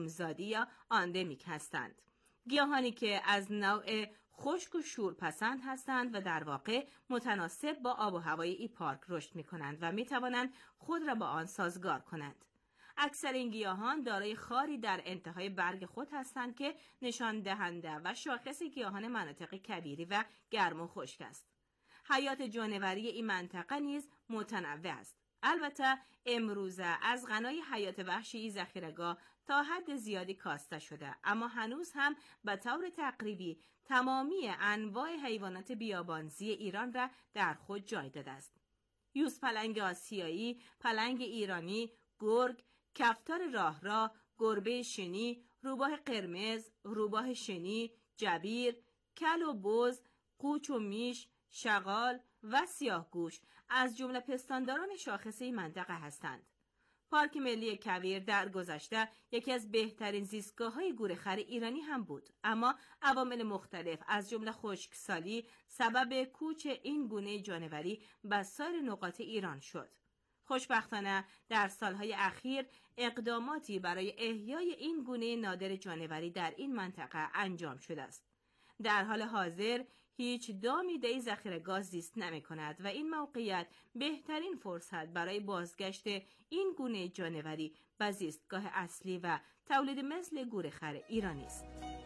زادی یا آندمیک هستند. گیاهانی که از نوع خشک و شورپسند هستند و در واقع متناسب با آب و هوای این پارک رشد می‌کنند و می‌توانند خود را با آن سازگار کنند. اکثر این گیاهان دارای خاری در انتهای برگ خود هستند که نشان دهنده و شاخص گیاهان مناطق کویری و گرم و خشک است. حیات جانوری این منطقه نیز متنوع است. البته امروزه از غنای حیات وحشی این ذخیره‌گاه تا حد زیادی کاسته شده، اما هنوز هم به طور تقریبی تمامی انواع حیوانات بیابانزی ایران را در خود جای داده است. یوز پلنگ آسیایی، پلنگ ایرانی، گرگ، کفتار راه، گربه شنی، روباه قرمز، روباه شنی، جبیر، کل و بز، قوچ و میش، شغال و سیاهگوش از جمله پستانداران شاخص این منطقه هستند. پارک ملی کویر در گذشته یکی از بهترین زیستگاه‌های گورخر ایرانی هم بود، اما عوامل مختلف از جمله خشکسالی سبب کوچ این گونه جانوری به سایر نقاط ایران شد. خوشبختانه در سالهای اخیر اقداماتی برای احیای این گونه نادر جانوری در این منطقه انجام شده است. در حال حاضر هیچ دامی در این ذخیره‌گاه زیست نمی‌کند و این موقعیت بهترین فرصت برای بازگشت این گونه جانوری به زیستگاه اصلی و تولید مثل گورخر ایرانی است.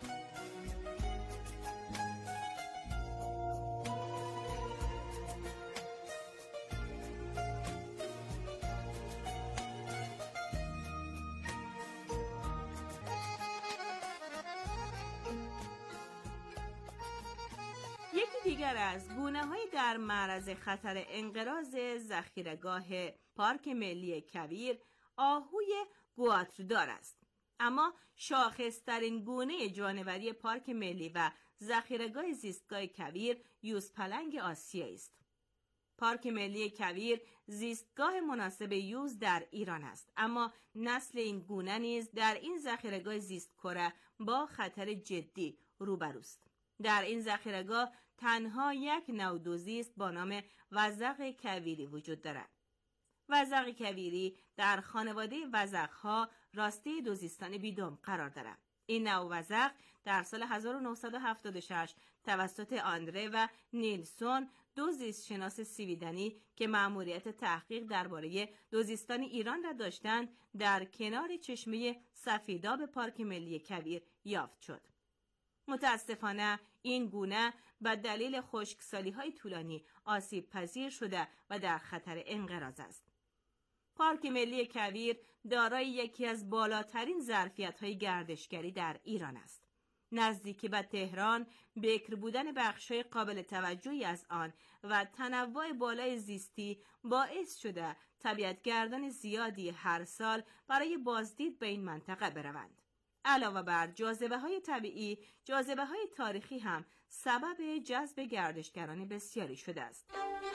دیگر از گونه‌های در معرض خطر انقراض ذخیره‌گاه پارک ملی کویر آهوی گواتردار است. اما شاخص‌ترین گونه جانوری پارک ملی و ذخیره‌گاه زیستگاه کویر یوز پلنگ آسیایی است. پارک ملی کویر زیستگاه مناسب یوز در ایران است، اما نسل این گونه نیز در این ذخیره‌گاه زیستکره با خطر جدی روبروست. در این ذخیره‌گاه تنها یک نوع دوزیست با نام وزغ کویری وجود دارد. وزغ کویری در خانواده وزغ‌ها راسته دوزیستان بیدم قرار دارد. این نوع وزغ در سال 1976 توسط آندره و نیلسون دو زیستشناس سویدنی که مأموریت تحقیق درباره دوزیستان ایران را داشتند در کنار چشمه سفیداب پارک ملی کویر یافت شد. متاسفانه این گونه به دلیل خشکسالی‌های طولانی آسیب پذیر شده و در خطر انقراض است. پارک ملی کویر دارای یکی از بالاترین ظرفیت‌های گردشگری در ایران است. نزدیکی به تهران، بکر بودن بخش‌های قابل توجهی از آن و تنوع بالای زیستی باعث شده طبیعتگردان زیادی هر سال برای بازدید به این منطقه بروند. علاوه بر جاذبه‌های طبیعی، جاذبه‌های تاریخی هم سبب جذب گردشگران بسیاری شده است.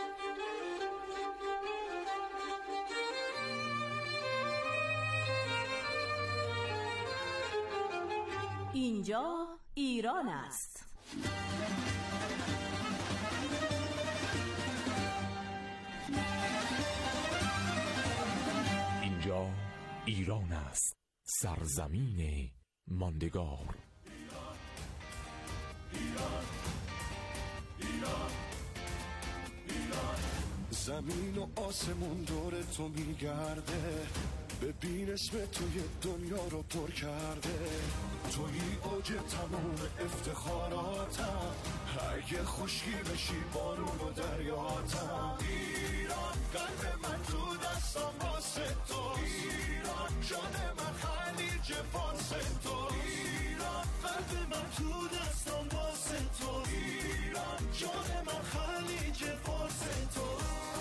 اینجا ایران است. اینجا ایران است، سرزمین ماندگار. ایران، ایران، ایران. زمین و آسمون دور تو میگرده، ببین اسم توی دنیا رو پر کرده. توی اوج تمام افتخاراتم، اگه خشکی بشی بارون و دریاتم. ایران قلب من تو دستم واسه تو، ایران جان من خلیج فارس تو، ایران قلب من تو دستم واسه تو، ایران جان من خلیج فارس تو.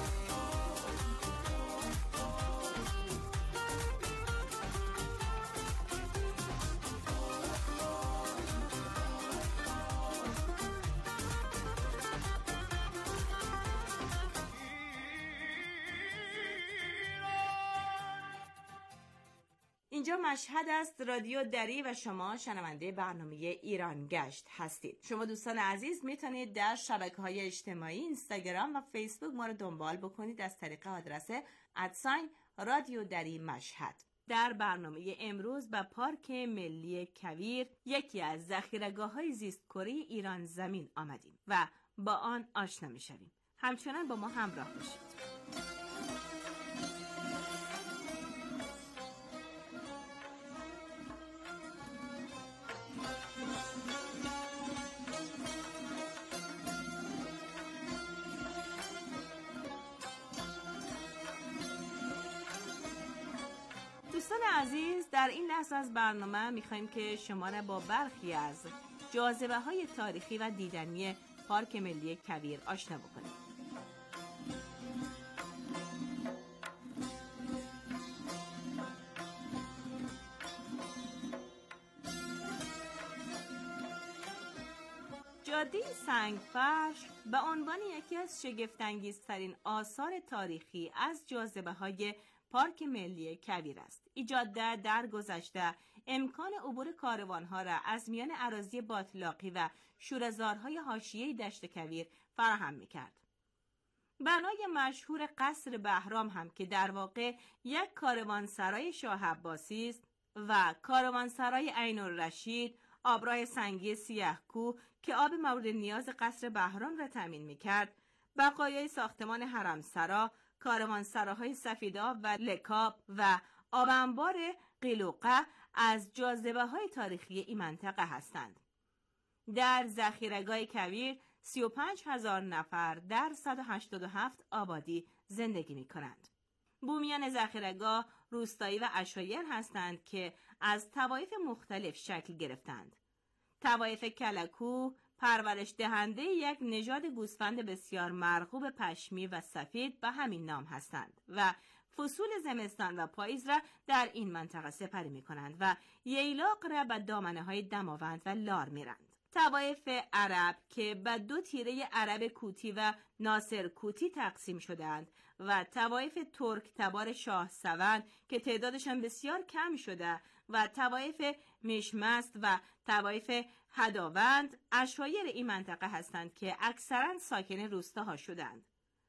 اینجا مشهد است، رادیو دری و شما شنونده برنامه ایران گشت هستید. شما دوستان عزیز میتونید در شبکه‌های اجتماعی اینستاگرام و فیسبوک ما رو دنبال بکنید از طریق آدرس @رادیو دری مشهد. در برنامه امروز به پارک ملی کویر، یکی از ذخیره‌گاه‌های زیست‌کره ایران زمین آمدیم و با آن آشنا می‌شویم. همچنان با ما همراه باشید. دوستان عزیز، در این لحظه از برنامه می‌خوایم که شما را با برخی از جاذبه‌های تاریخی و دیدنی پارک ملی کویر آشنا بکنیم. جاده سنگفرش به عنوان یکی از شگفت‌انگیزترین آثار تاریخی از جاذبه‌های پارک ملی کویر است. این جاده در گذشته امکان عبور کاروان‌ها را از میان اراضی باتلاقی و شوره‌زارهای حاشیه دشت کویر فراهم می‌کرد. بنای مشهور قصر بهرام هم که در واقع یک کاروانسرای شاه عباسی است و کاروانسرای عین‌الرشید، آبراه سنگی سیه‌کوه که آب مورد نیاز قصر بهرام را تامین می‌کرد، بقایای ساختمان حرمسرا، کاروانسراهای سفیدآب و لکاب و آب انبار قیلوقه از جاذبه‌های تاریخی این منطقه هستند. در ذخیره‌گاه کویر 35,000 نفر در 187 آبادی زندگی می‌کنند. بومیان ذخیره‌گاه روستایی و عشایر هستند که از طوایف مختلف شکل گرفتند. طوایف کلکو پرورش دهنده یک نژاد گوسفند بسیار مرغوب پشمی و سفید به همین نام هستند و فصول زمستان و پاییز را در این منطقه سپری می کنند و ییلاق را به دامنه های دماوند و لار می رند. طوایف عرب که به دو تیره عرب کوتی و ناصر کوتی تقسیم شدند و طوایف ترک تبار شاه سوند که تعدادشان بسیار کم شده و طوایف میشمست و طوایف هداوند عشایر این منطقه هستند که اکثرا ساکن روستاها شدند.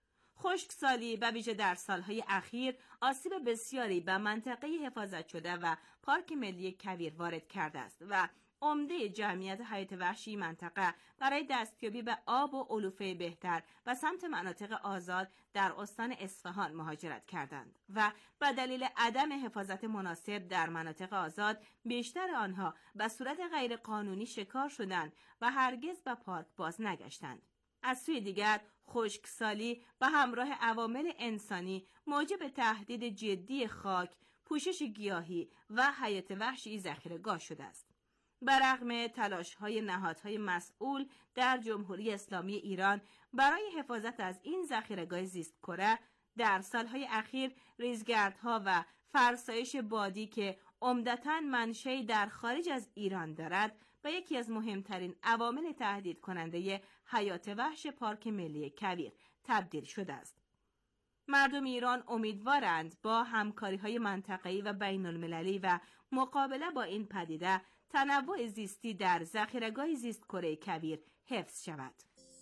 خشکسالی به ویژه در سالهای اخیر آسیب بسیاری به منطقه حفاظت شده و پارک ملی کویر وارد کرده است و عمده جمعیت حیات وحشی منطقه برای دستیابی به آب و علوفه بهتر و سمت مناطق آزاد در استان اصفهان مهاجرت کردند و به دلیل عدم حفاظت مناسب در مناطق آزاد بیشتر آنها به صورت غیرقانونی شکار شدند و هرگز به پارک باز نگشتند. از سوی دیگر خشکسالی به همراه عوامل انسانی موجب تهدید جدی خاک، پوشش گیاهی و حیات وحشی ذخیره‌گاه شده است. برغم تلاش‌های نهادهای مسئول در جمهوری اسلامی ایران برای حفاظت از این ذخیره‌گاه زیست‌کره، در سالهای اخیر ریزگردها و فرسایش بادی که عمدتاً منشأی در خارج از ایران دارد و یکی از مهمترین عوامل تهدید کننده حیات وحش پارک ملی کویر تبدیل شده است. مردم ایران امیدوارند با همکاری‌های منطقه‌ای و بین‌المللی و مقابله با این پدیده تنوع زیستی در ذخیره‌گاه زیست‌کره کویر حفظ شود.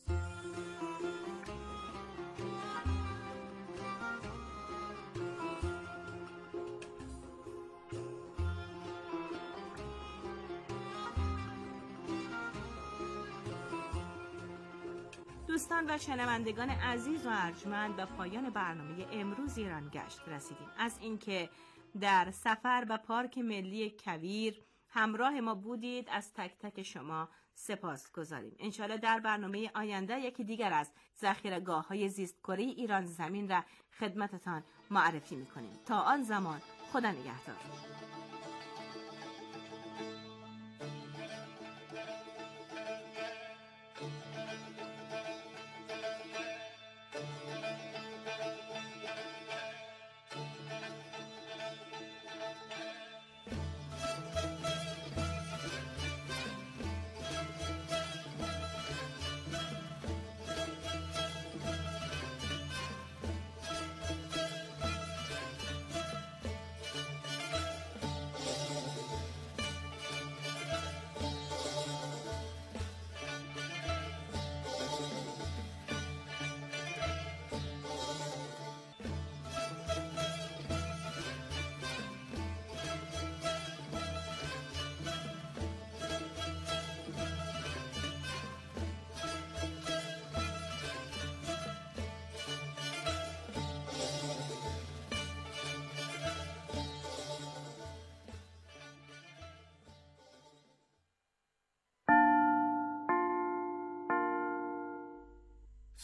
دوستان و شنوندگان عزیز و ارجمند، به پایان برنامه امروز ایران گشت رسیدیم. از اینکه در سفر به پارک ملی کویر همراه ما بودید از تک تک شما سپاس گذاریم. انشالله در برنامه آینده یکی دیگر از ذخیره‌گاه‌های زیست‌کره ایران زمین را خدمتتان معرفی می‌کنیم. تا آن زمان خدا نگهدار.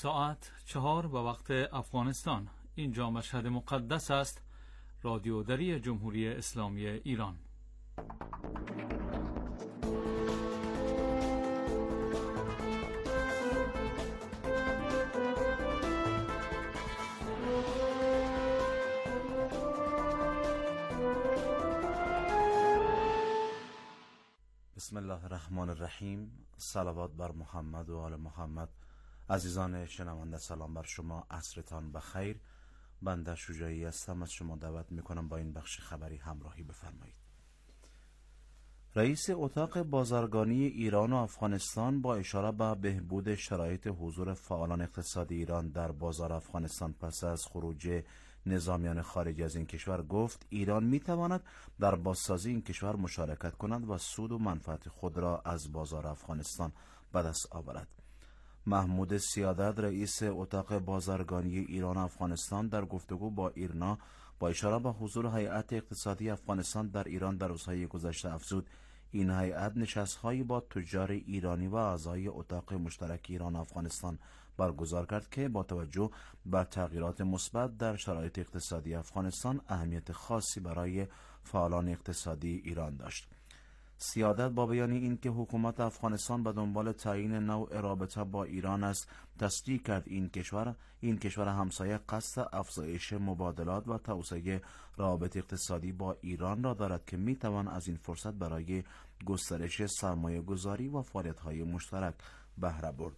ساعت 4 به وقت افغانستان. اینجا مشهد مقدس است، رادیو دری جمهوری اسلامی ایران. بسم الله الرحمن الرحیم. صلوات بر محمد و آل محمد. عزیزان شنونده، سلام بر شما، عصرتان بخیر. بنده شجاعی هستم، از شما دعوت میکنم با این بخش خبری همراهی بفرمایید. رئیس اتاق بازرگانی ایران و افغانستان با اشاره به بهبود شرایط حضور فعالان اقتصادی ایران در بازار افغانستان پس از خروج نظامیان خارجی از این کشور گفت ایران میتواند در بازسازی این کشور مشارکت کند و سود و منفعت خود را از بازار افغانستان به دست آورد. محمود سیادت، رئیس اتاق بازرگانی ایران و افغانستان، در گفتگو با ایرنا با اشاره به حضور هیئت اقتصادی افغانستان در ایران در روزهای گذشته افزود این هیئت نشست‌هایی با تجار ایرانی و اعضای اتاق مشترک ایران و افغانستان برگزار کرد که با توجه به تغییرات مثبت در شرایط اقتصادی افغانستان اهمیت خاصی برای فعالان اقتصادی ایران داشت. سیادت با بیان این که حکومت افغانستان به دنبال تعیین نوع رابطه با ایران است، تصدیق کرد این کشور همسایه قصد افزایش مبادلات و توسعه روابط اقتصادی با ایران را دارد که میتوان از این فرصت برای گسترش سرمایه گذاری و فعالیت‌های مشترک بهره برد.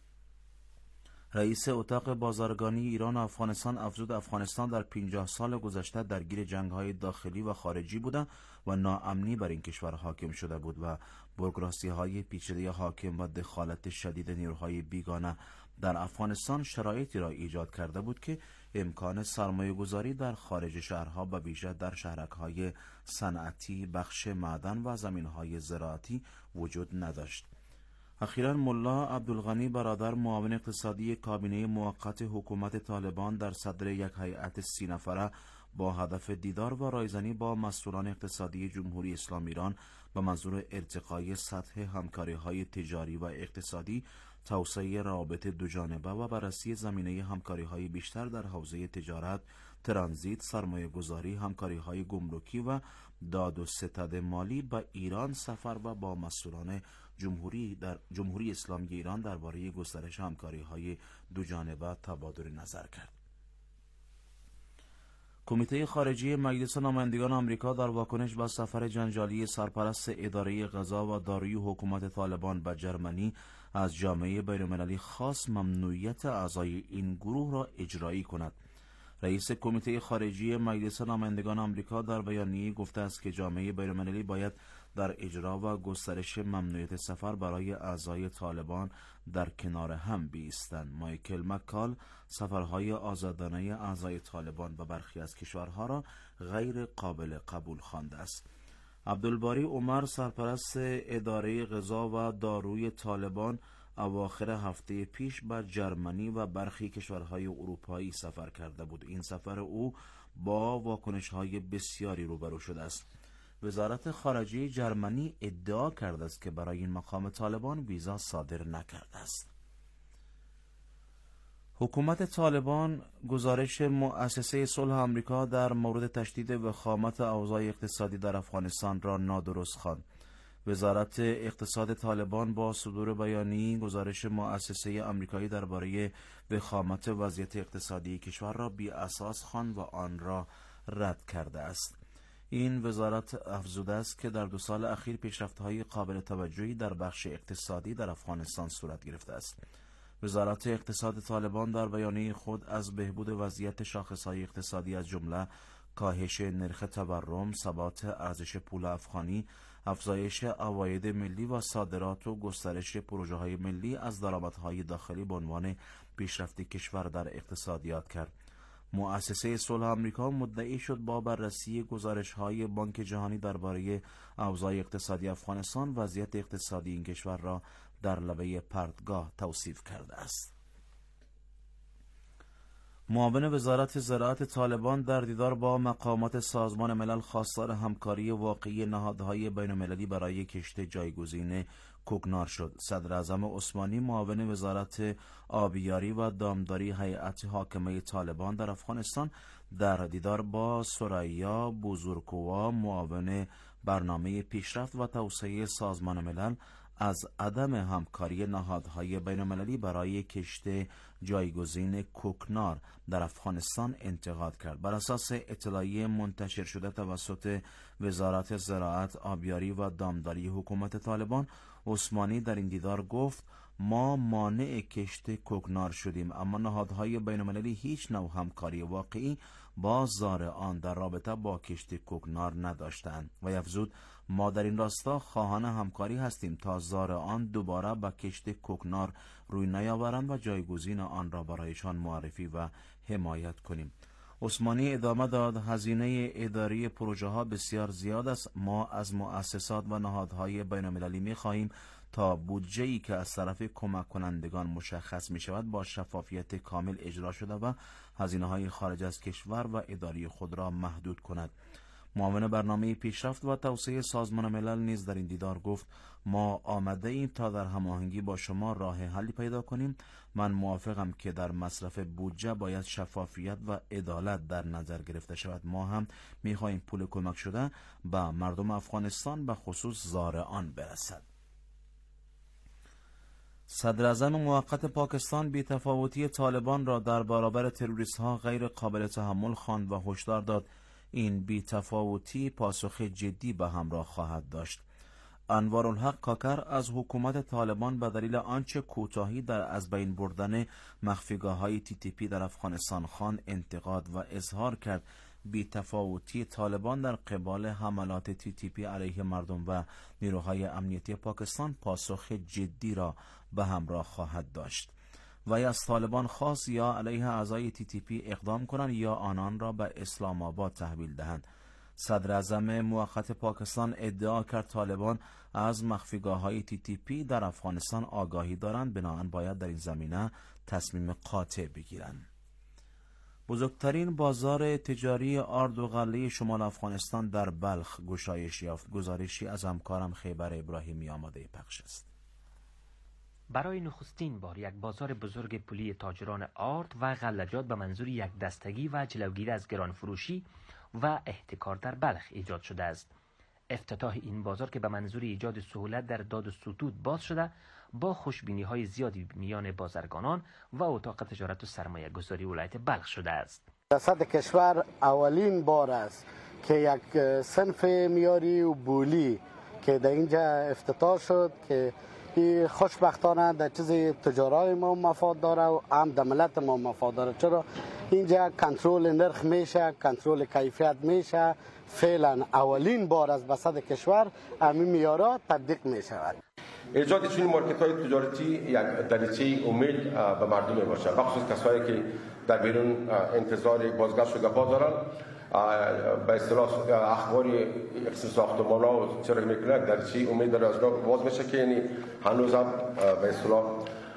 رئیس اتاق بازرگانی ایران و افغانستان افزود افغانستان در 50 سال گذشته درگیر جنگ‌های داخلی و خارجی بوده و ناامنی بر این کشور حاکم شده بود و بوروکراسی‌های پیچیده حاکم و دخالت شدید نیروهای بیگانه در افغانستان شرایطی را ایجاد کرده بود که امکان سرمایه‌گذاری در خارج شهرها و ویژه در شهرک‌های صنعتی، بخش معدن و زمین‌های زراعتی وجود نداشت. اخیراً ملا عبدالغنی برادر، معاون اقتصادی کابینه موقت حکومت طالبان، در صدر یک هیئت 30 نفره با هدف دیدار و رایزنی با مسئولان اقتصادی جمهوری اسلامی ایران به منظور ارتقای سطح همکاری‌های تجاری و اقتصادی، توسعه روابط دوجانبه و بررسی زمینه همکاری‌های بیشتر در حوزه تجارت، ترانزیت، سرمایه‌گذاری، همکاری‌های گمرکی و داد و ستد مالی به ایران سفر و با مسئولان جمهوری اسلامی ایران درباره گسترش همکاری‌های دوجانبه تبادل نظر کرد. کمیته خارجی مجلس نمایندگان آمریکا در واکنش به سفر جنجالی سرپرست اداره غذا و داروی حکومت طالبان به جرمنی از جامعه بین‌المللی خواست ممنوعیت اعضای این گروه را اجرایی کند. رئیس کمیته خارجی مجلس نمایندگان آمریکا در بیانیه گفته است که جامعه بین‌المللی باید در اجرا و گسترش ممنوعیت سفر برای اعضای طالبان در کنار هم بایستند. مایکل مکال سفرهای آزادانه اعضای طالبان به برخی از کشورها را غیر قابل قبول خوانده است. عبدالباری عمر، سرپرست اداره غذا و داروی طالبان، اواخر هفته پیش به جرمنی و برخی کشورهای اروپایی سفر کرده بود. این سفر او با واکنش‌های بسیاری روبرو شده است. وزارت خارجه جرمنی ادعا کرده است که برای این مقام طالبان ویزا صادر نکرده است. حکومت طالبان گزارش مؤسسه صلح آمریکا در مورد تشدید وخامت اوضاع اقتصادی در افغانستان را نادرست خواند. وزارت اقتصاد طالبان با صدور بیانیه گزارش مؤسسه آمریکایی درباره وخامت وضعیت اقتصادی کشور را بی اساس خواند و آن را رد کرده است. این وزارت افزوده است که در 2 سال اخیر پیشرفت‌های قابل توجهی در بخش اقتصادی در افغانستان صورت گرفته است. وزارت اقتصاد طالبان در بیانیه خود از بهبود وضعیت شاخص‌های اقتصادی از جمله کاهش نرخ تورم، ثبات ارزش پول افغانی، افزایش عواید ملی و صادرات و گسترش پروژه‌های ملی از درآمدهای داخلی به عنوان پیشرفت کشور در اقتصاد یاد کرد. مؤسسه صلح آمریکا مدعی شد با بررسی گزارش‌های بانک جهانی درباره اوضاع اقتصادی افغانستان وضعیت اقتصادی این کشور را در لبه پرتگاه توصیف کرده است. معاون وزارت زراعت طالبان در دیدار با مقامات سازمان ملل خواستار همکاری واقعی نهادهای بین‌المللی برای کشت جایگزین کوکنار شد. صدراعظم عثمانی معاون وزارت آبیاری و دامداری هیئت حاکمه طالبان در افغانستان در دیدار با سریا بوزورکووا معاون برنامه پیشرفت و توسعه سازمان ملل از عدم همکاری نهادهای بین‌المللی برای کشت جایگزین کوکنار در افغانستان انتقاد کرد. بر اساس اطلاعیه منتشر شده توسط وزارت زراعت، آبیاری و دامداری حکومت طالبان، عثمانی در این دیدار گفت ما مانع کشت کوکنار شدیم، اما نهادهای بین‌المللی هیچ نوع همکاری واقعی با زارعان در رابطه با کشت کوکنار نداشتند و افزود ما در این راستا خواهان همکاری هستیم تا زارعان دوباره به کشت کوکنار روی نیاورند و جایگزین آن را برایشان معرفی و حمایت کنیم. عثمانی ادامه داد هزینه اداری پروژه ها بسیار زیاد است. ما از مؤسسات و نهادهای بین‌المللی می خواهیم تا بودجه‌ای که از طرف کمک کنندگان مشخص می شود با شفافیت کامل اجرا شده و هزینه های خارج از کشور و اداری خود را محدود کند. معاون برنامه پیشرفت و توسعه سازمان ملل نیز در این دیدار گفت ما آمده ایم تا در هماهنگی با شما راه حلی پیدا کنیم. من موافقم که در مصرف بودجه باید شفافیت و عدالت در نظر گرفته شود. ما هم می‌خواهیم پول کمک شده به مردم افغانستان به خصوص زارعان برسد. صدراعظم موقت پاکستان بی‌تفاوتی طالبان را در برابر تروریست‌ها غیر قابل تحمل خواند و هشدار داد این بی‌تفاوتی پاسخ جدی به همراه خواهد داشت. انوارالحق کاکر از حکومت طالبان به دلیل آنچه کوتاهی در از بین بردن مخفیگاه‌های TTP در افغانستان خواند انتقاد و اظهار کرد بی‌تفاوتی طالبان در قبال حملات TTP علیه مردم و نیروهای امنیتی پاکستان پاسخ جدی را به همراه خواهد داشت. وی از طالبان خواست یا علیه اعضای TTP اقدام کنند یا آنان را به اسلام آباد تحویل دهند. صدراعظم موقت پاکستان ادعا کرد طالبان از مخفیگاه‌های TTP در افغانستان آگاهی دارند، بنابراین باید در این زمینه تصمیم قاطع بگیرند. بزرگترین بازار تجاری آرد و غله شمال افغانستان در بلخ گشایش یافت. گزارشی از همکارم خیبر ابراهیمی آماده پخش است. برای نخستین بار یک بازار بزرگ پولی تاجران آرد و غلجات به منظور یک دستگی و جلوگیری از گرانفروشی و احتکار در بلخ ایجاد شده است. افتتاح این بازار که به منظور ایجاد سهولت در داد و ستود باز شده، با خوشبینی‌های زیادی میان بازرگانان و اتاق تجارت و سرمایه گذاری ولایت بلخ شده است. در سطح کشور اولین بار است که یک صنف معیاری و بولی که در اینجا افتتاح شد که خوشبختانه در چیز تجارای ما مفاد داره و هم در ملت ما مفاد داره. چرا اینجا کنترل نرخ میشه، کنترل کیفیت میشه. فعلا اولین بار از بساط کشور همین معیارات تطبیق میشود. ایجاد چنین مارکت‌های تجارتی یک دریچه امید به مردم میباشد، بخصوص کسایی که در بیرون انتظار بازگشت و گپا دارن. به اصطلاح اخبار ساختمان‌ها و چرا میکنه دریچه امید در از باز میشه که یعنی هنوز هم به اصطلاح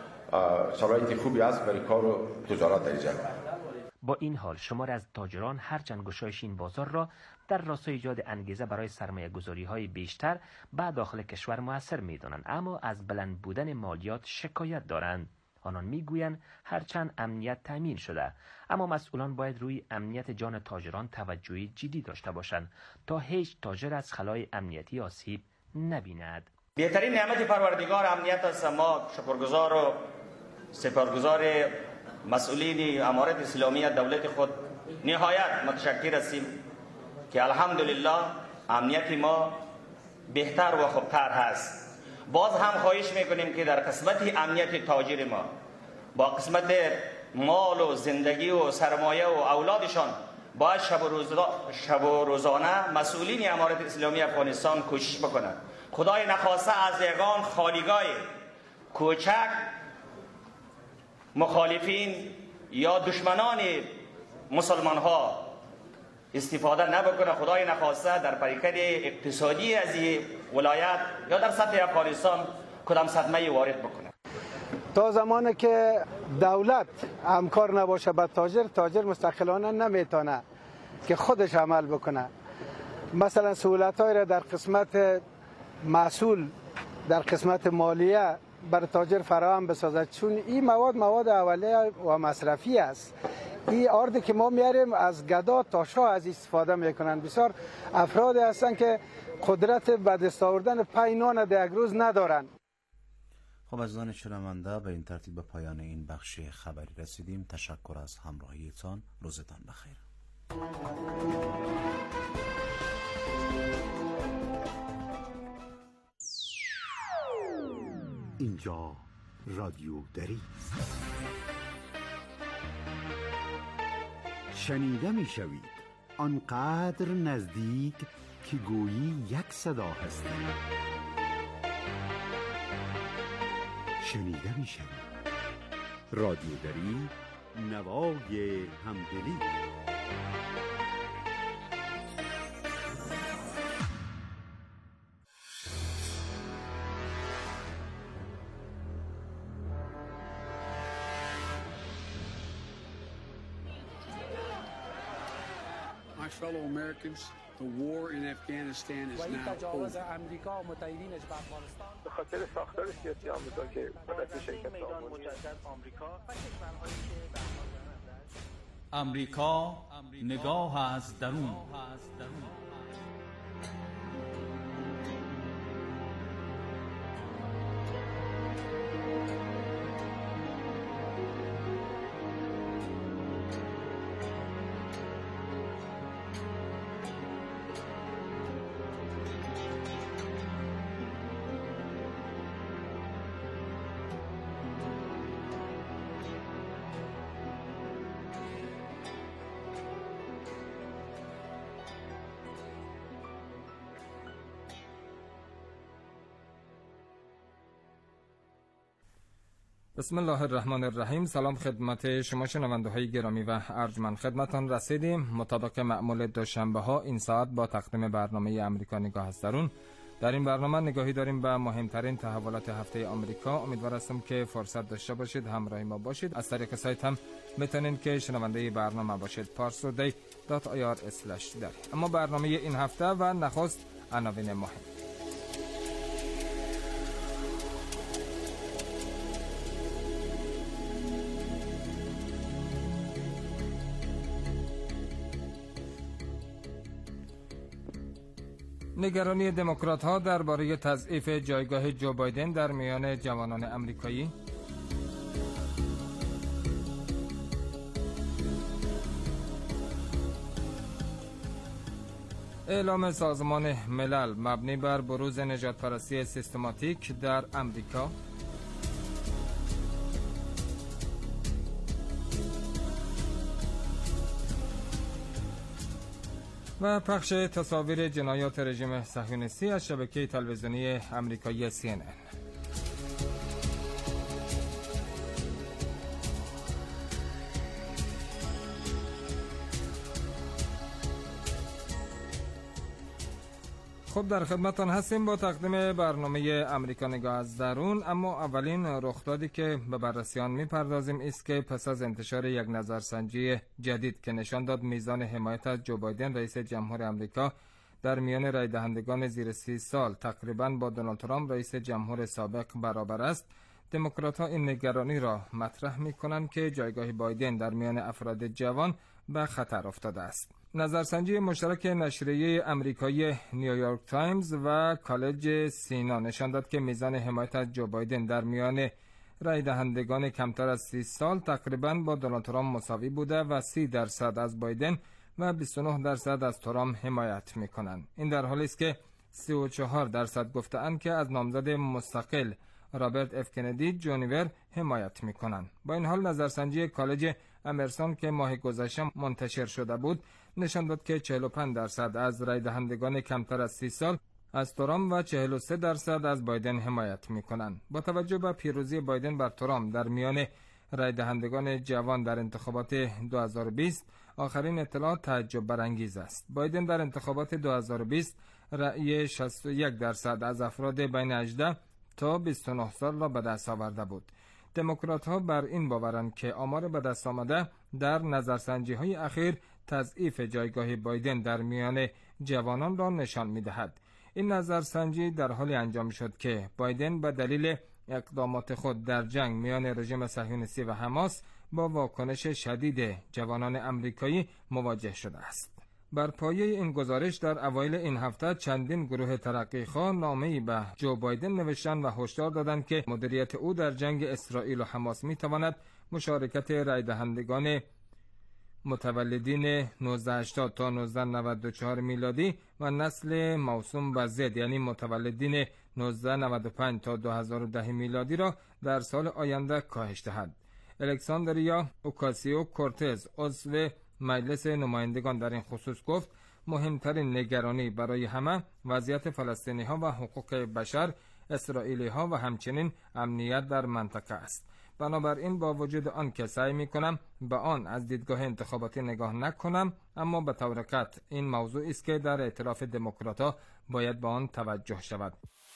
شرایط خوبی است برای کار و تجارت در اینجا. با این حال شمار از تاجران هرچند گشایش این بازار را در راستای ایجاد انگیزه برای سرمایه گذاری های بیشتر به داخل کشور موثر می دانند، اما از بلند بودن مالیات شکایت دارند. آنان می گویند هرچند امنیت تامین شده، اما مسئولان باید روی امنیت جان تاجران توجهی جدی داشته باشند تا هیچ تاجر از خلای امنیتی آسیب نبیند. بهترین نعمت پروردگار امنیت است. ما شکرگزار و سپاسگزار مسئولین امارت اسلامی دولت خود نهایت متشکر هستیم که الحمدلله امنیت ما بهتر و خوبتر هست. باز هم خواهش میکنیم که در قسمت امنیت تاجر ما با قسمت مال و زندگی و سرمایه و اولادشان باید شب و روزانه مسئولین امارت اسلامی افغانستان کوشش بکنند. خدای نخواسته از یگان خالیگاه کوچک مخالفین یا دشمنان مسلمان ها استفاده نبکنه. خدای نخواسته در پیکر اقتصادی از ولایت یا در سطح افغانستان کدام صدمه وارد بکنه. تا زمانی که دولت همکار نباشه با تاجر مستقلانه نمیتونه که خودش عمل بکنه. مثلا سهولت‌های را در قسمت محصول، در قسمت مالیه بر تاجر فراهم بسازد، چون این مواد اولیه و مصرفی است. این آردی که ما میاریم از گدا تا شاه از استفاده میکنن. بسیار افرادی هستن که قدرت به دست آوردن پای نان در یک روز ندارن. خب عزیزان شنونده، به این ترتیب به پایان این بخش خبری رسیدیم. تشکر از همراهیتان. روزتان بخیر. اینجا رادیو دری است. شنیده می شوید آنقدر نزدیک که گویی یک صدا هستی. شنیده می شوید رادیو دری، نوای همدلی. My fellow Americans, the war in Afghanistan is now over. به خاطر ساختار سیاسی آمریکا که مدت شرکت آمریکا نگاه از درون. بسم الله الرحمن الرحیم. سلام خدمت شما شنونده های گرامی و ارجمند. خدمتان رسیدیم. مطابق معمول دوشنبه ها این ساعت با تقدیم برنامه امریکا نگاه از درون. در این برنامه نگاهی داریم به مهمترین تحولات هفته آمریکا. امیدوار هستم که فرصت داشته باشید همراه ما باشید. از طریق سایت هم میتونید که شنونده برنامه باشید. parstoday.ir/در. اما برنامه این هفته و نخست عناوین مهم. نگرانی دموکرات ها درباره تضعیف جایگاه جو بایدن در میان جوانان امریکایی. اعلام سازمان ملل مبنی بر بروز نژادپرستی سیستماتیک در امریکا. و پخش تصاویر جنایات رژیم صهیونیستی از شبکه تلویزیونی آمریکایی CNN. خب در خدمتان هستیم با تقدیم برنامه امریکا نگاه از درون. اما اولین رخدادی که به بررسی آن می‌پردازیم است که پس از انتشار یک نظرسنجی جدید که نشان داد میزان حمایت از جو بایدن رئیس جمهور آمریکا در میان رای دهندگان زیر 30 سال تقریباً با دونالد ترامپ رئیس جمهور سابق برابر است، دموکرات‌ها این نگرانی را مطرح می‌کنند که جایگاه بایدن در میان افراد جوان به خطر افتاده است. نظرسنجی مشترک نشریه امریکایی نیویورک تایمز و کالج سینا نشان داد که میزان حمایت از جو بایدن در میان رای دهندگان کمتر از 30 سال تقریباً با دونالد ترامپ مساوی بوده و 30% از بایدن و 29% از ترامپ حمایت می‌کنند. این در حالی است که 34% گفته‌اند که از نامزد مستقل رابرت اف کندی جونیور حمایت می‌کنند. با این حال نظرسنجی کالج امرسون که ماه گذشته منتشر شده بود نشان داد که 45% از رای دهندگان کمتر از 30 سال از ترامپ و 43% از بایدن حمایت می‌کنند. با توجه به پیروزی بایدن بر ترامپ در میان رای دهندگان جوان در انتخابات 2020 آخرین اطلاعات تعجب برانگیز است. بایدن در انتخابات 2020 رأی 61% از افراد بین 18 تا 29 سال را به دست آورده بود. دموکرات‌ها بر این باورند که آمار به دست آمده در نظرسنجی‌های اخیر تضعیف جایگاه بایدن در میان جوانان را نشان می‌دهد. این نظرسنجی در حالی انجام شد که بایدن به دلیل اقدامات خود در جنگ میان رژیم صهیونیستی و حماس با واکنش شدید جوانان امریکایی مواجه شده است. بر پایه این گزارش در اوایل این هفته چندین گروه ترقیخواه نامه‌ای به جو بایدن نوشتند و هشدار دادند که مدیریت او در جنگ اسرائیل و حماس می‌تواند مشارکت رای دهندگان متولدین 1980 تا 1994 میلادی و نسل موسوم به زد یعنی متولدین 1995 تا 2010 میلادی را در سال آینده کاهش دهد. الکساندریا اوکاسیو کورتز عضو مجلس نمایندگان در این خصوص گفت مهمترین نگرانی برای همه وضعیت فلسطینی ها و حقوق بشر، اسرائیلی ها و همچنین امنیت در منطقه است. بنابراین با وجود آن که سعی می کنم به آن از دیدگاه انتخاباتی نگاه نکنم، اما به طور قطع این موضوع است که در ائتلاف دموکرات‌ها باید به آن توجه شود.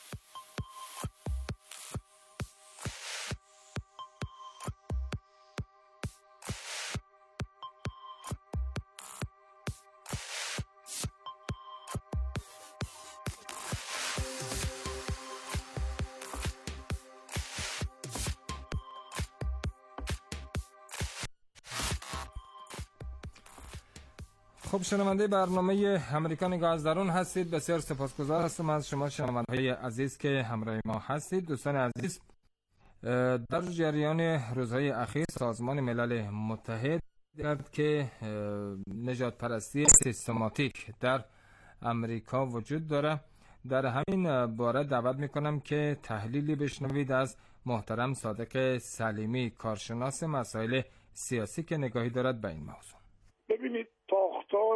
خب شنونده برنامه امریکا نگاه از درون هستید. بسیار سپاسگزار هستم از شما شنونده‌های عزیز که همراه ما هستید. دوستان عزیز، در جریان روزهای اخیر سازمان ملل متحد کرد که نژاد پرستی سیستماتیک در امریکا وجود داره. در همین باره دعوت میکنم که تحلیلی بشنوید از محترم صادق سلیمی، کارشناس مسائل سیاسی که نگاهی دارد به این موضوع. ببینید، ساختار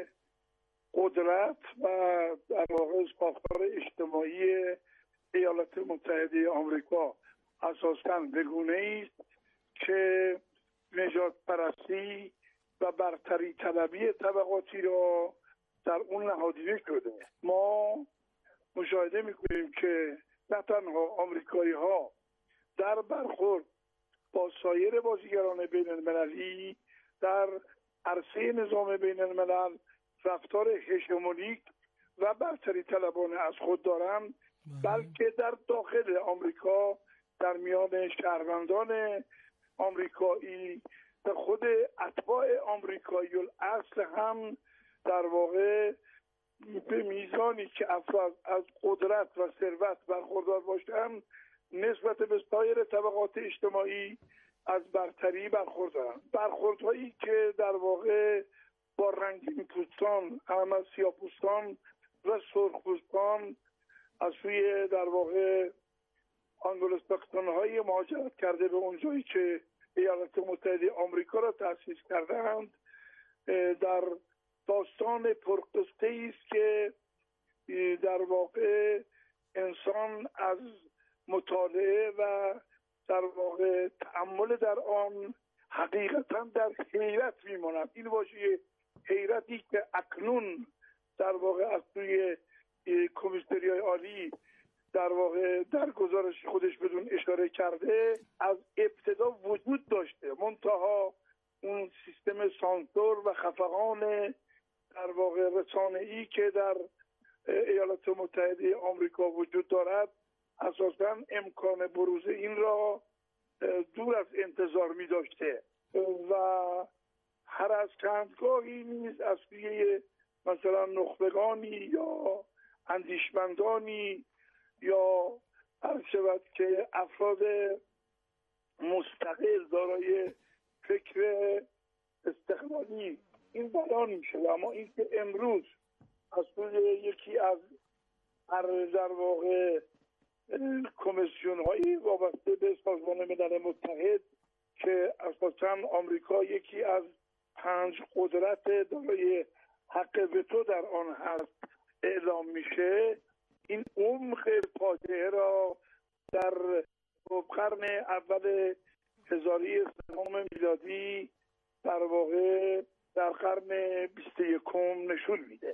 قدرت و در واقع ساختار اجتماعی ایالات متحده آمریکا اساساً به گونه‌ای است که نژاد پرستی و برتری طلبی طبقاتی را در اون نهادینه شده. ما مشاهده می‌کنیم که نه تنها آمریکایی‌ها در برخورد با سایر بازیگران بین المللی در عرصه نظام بین الملل رفتار هژمونیک و برتری طلبانه از خود دارند، بلکه در داخل آمریکا در میان شهروندان آمریکایی و خود اتباع آمریکایی الاصل هم در واقع به میزانی که افراد از قدرت و ثروت برخوردار باشند نسبت به سایر طبقات اجتماعی از برتری برخوردارند. برخوردهایی که در واقع با رنگین پوستان، هم از سیاه پوستان و سرخ پوستان از سوی در واقع آنگلوساکسون های مهاجرت کرده به اونجایی که ایالات متحده آمریکا را تأسیس کردند در داستان پرقصه‌ای است که در واقع انسان از مطالعه و در واقع تأمل در آن حقیقتا در حیرت میماند. این واژه حیرتی که اکنون در واقع از سوی کمیسریای عالی در واقع در گزارش خودش بدون اشاره کرده از ابتدا وجود داشته، منتها اون سیستم سانسور و خفقان در واقع رسانه‌ای که در ایالات متحده آمریکا وجود دارد اساساً امکان بروز این را دور از انتظار می داشته و هر از چندگاهی نیز از سوی مثلا نخبگانی یا اندیشمندانی یا هر شود که افراد مستقل دارای فکر استقلالی این بیان می شود. اما این که امروز از سوی یکی از در واقع کمیسیون هایی وابسته به سازمان ملل متحد که اساساً آمریکا یکی از 5 قدرت دارای حق وتو در آن هست اعلام میشه، این عمق فاجعه را در قرن اول هزاری سوم میلادی در واقع در قرن 21 نشون میده.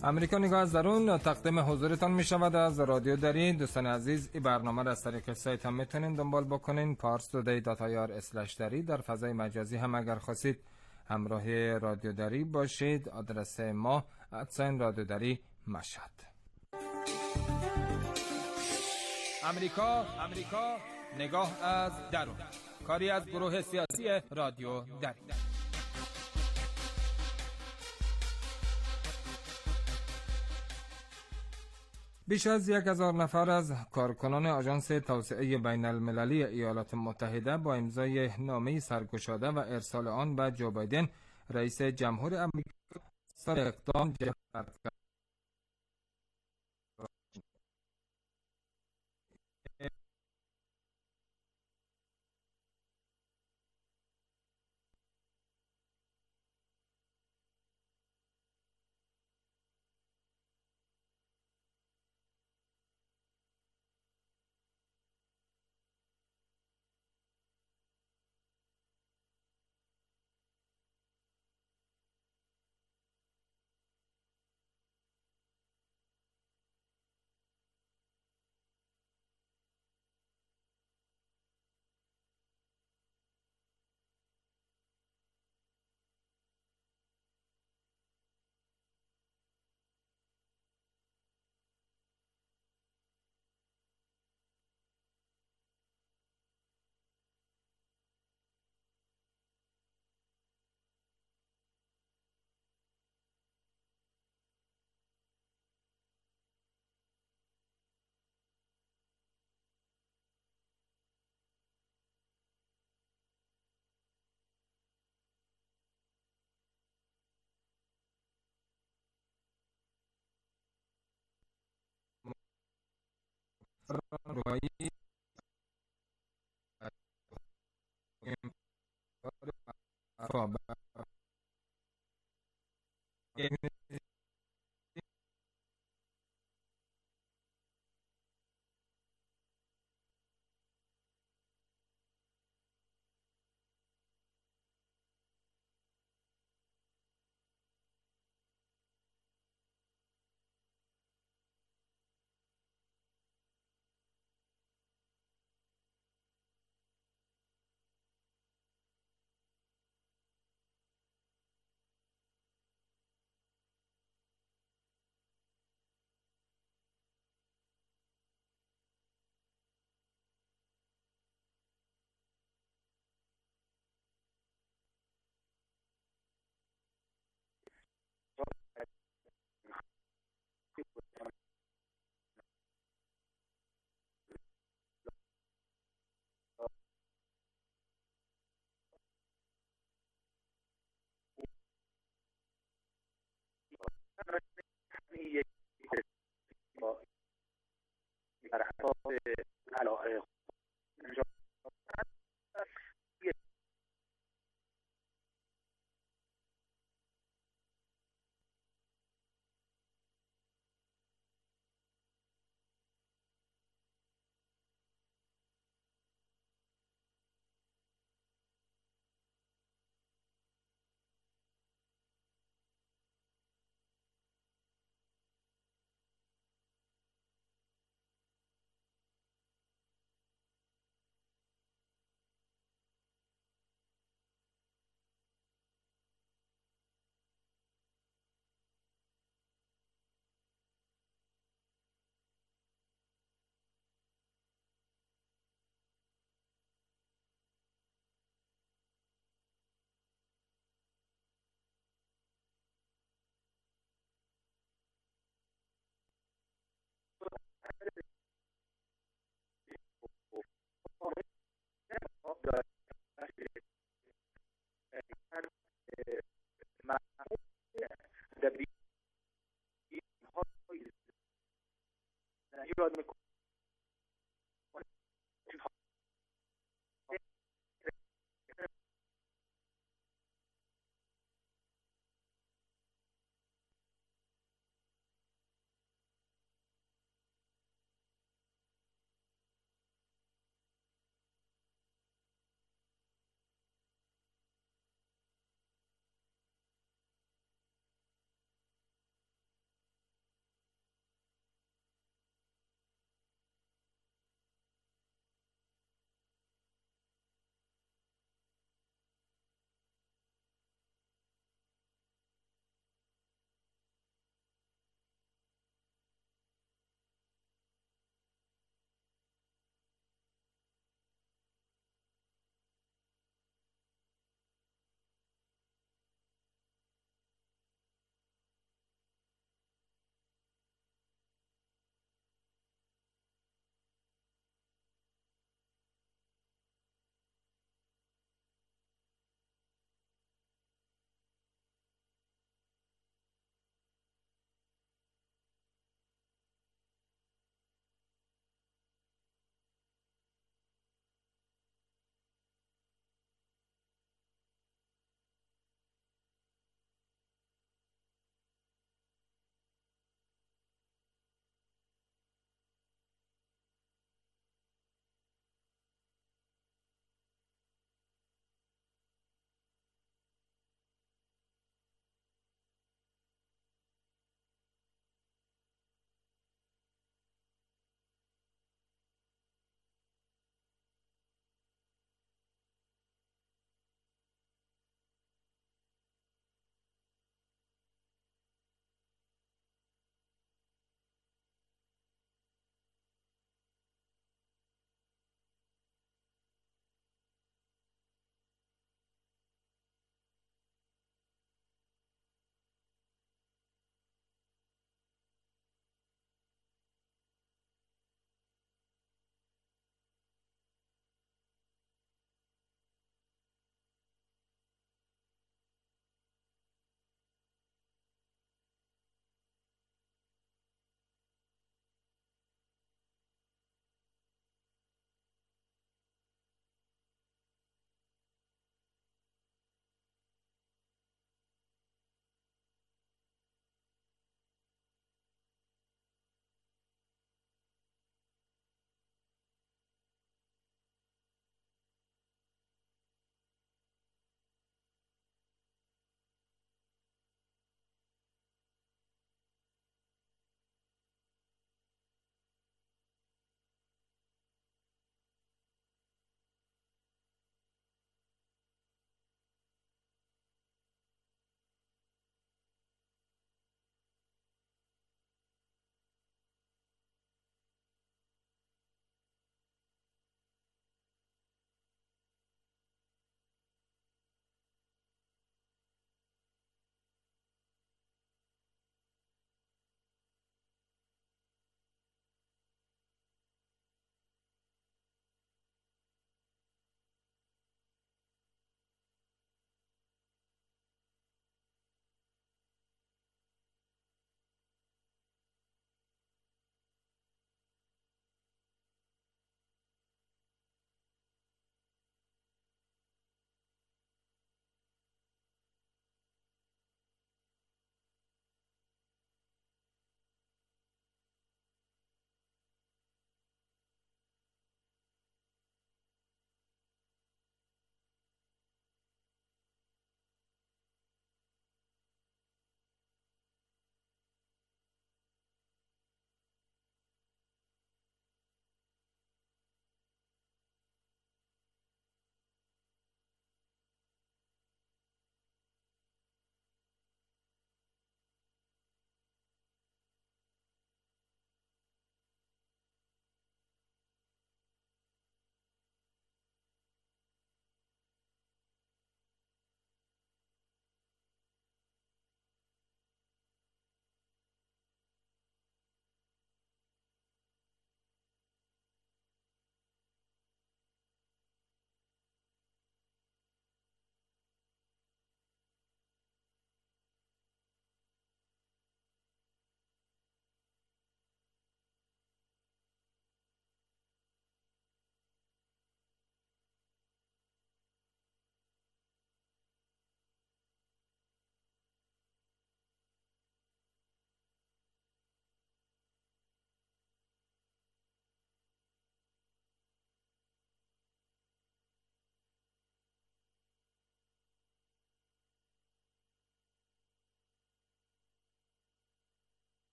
امریکا نگاه از درون تقدیم حضورتان می شود از رادیو دری. دوستان عزیز، این برنامه را از طریق سایت هم میتونین دنبال بکنین، parstoday.ir/dari. در فضای مجازی هم اگر خواستید همراه رادیو دری باشید، آدرس ما @رادیو دری مشهد. امریکا نگاه از درون، کاری از گروه سیاسی رادیو دری. بیش از 1000 نفر از کارکنان آژانس توسعه بین المللی ایالات متحده با امضای نامه سرگشاده و ارسال آن به جو بایدن رئیس جمهور آمریکا سال اقدام جهت کرد.